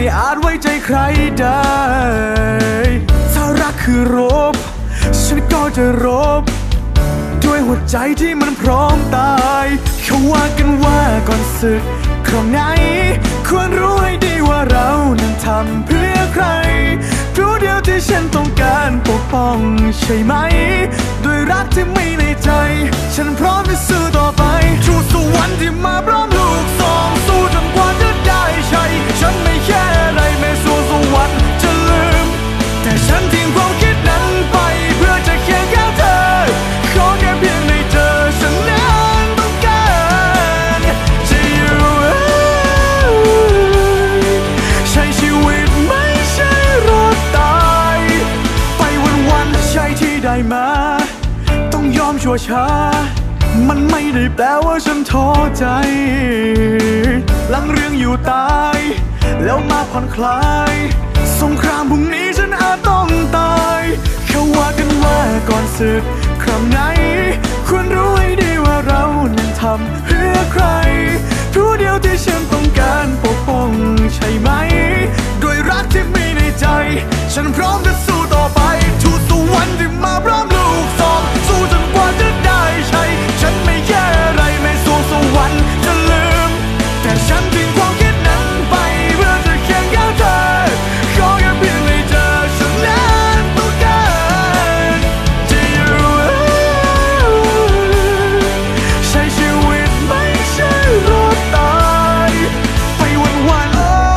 อาจไว้ใจใครได้ถ้ารักคือรบฉันก็จะรบด้วยหัวใจที่มันพร้อมตายเขาว่ากันว่าก่อนศึกครั้งไหนควรรู้ให้ดีว่าเรานั้นทำเพื่อใครรู้เดียวที่ฉันต้องการปกป้องใช่ไหมด้วยรักที่มีในใจฉันพร้อมจะสู้ต่อไปชูสวรรค์ที่มาพร้อมลูกสองสู้จนกว่าจะได้ใช่ฉันไม่แค่อะไรแม้สู้สวรรค์จะลืมแต่ฉันทิ้งความคิดนั้นไปเพื่อจะเคียงข้างเธอขอแค่เพียงได้เจอฉันนั้นต้องการจะอยู่ใช้ชีวิตไม่ใช่รอดตายไปวันๆใช่ที่ได้มาต้องยอมชั่วช้ามันไม่ได้แปลว่าฉันท้อใจหลังเรื่องอยู่ตายแล้วมาผ่อนคลายสงครามพรุ่งนี้ฉันอาจต้องตายเขาว่ากันว่าก่อนศึกครั้งไหนควรรู้ให้ดีว่าเรานั้นทำเพื่อใครรู้เดียวที่ฉันต้องการปกป้องใช่ไหมด้วยรักที่มีในใจฉันพร้อมจะสู้ต่อไปทูตสวรรค์ที่มาพร้อมลูกสองสู้จนกว่าจะได้ใช่ฉันไม่แค่อะไรแม้สู้สวรรค์จะลืมแต่ฉันทิ้งความคิดนั้นไปเพื่อจะเคียงข้างเธอขอแค่เพียงได้เจอฉันนั้นต้องการจะอยู่ใช้ชีวิตไม่ใช่รอดตายไปวันๆ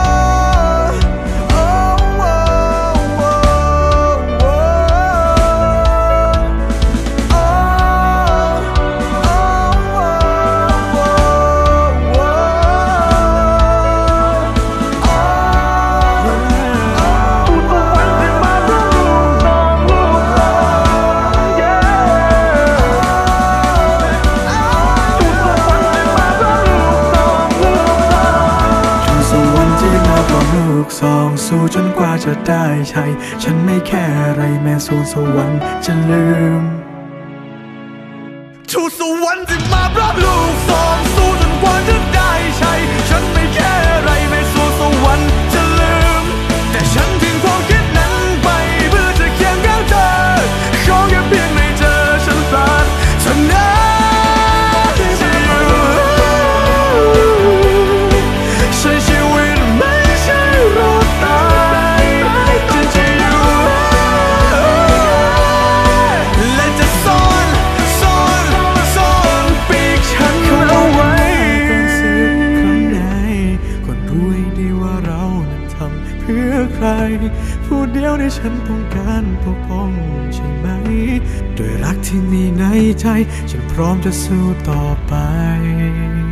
สองสู้จนกว่าจะได้ใช่ฉันไม่แค่อะไรแม้สู้สวรรค์จะลืมทูตสวรรค์ที่มาพร้อมลูกสองสู้จนกว่าจะได้ใช่ฉันไม่แค่อะไรแม้สู้สวรรค์จะลืมแต่ฉันทิ้งความคิดนั้นไปเพื่อจะเคียงข้างเธอขอแค่เพียงได้เจอฉันปรารถนาจะอยู่ใช้ชีวิตไม่ใช่รอดตายจะอยู่และจะซ่อนปีกฉันเอาไว้ครั้งไหนคนรู้ให้ดีว่าเรานั้นทำเพื่อใครผู้เดียวที่ฉันต้องการปกป้องใช่ไหมด้วยรักที่มีในใจฉันพร้อมจะสู้ต่อไป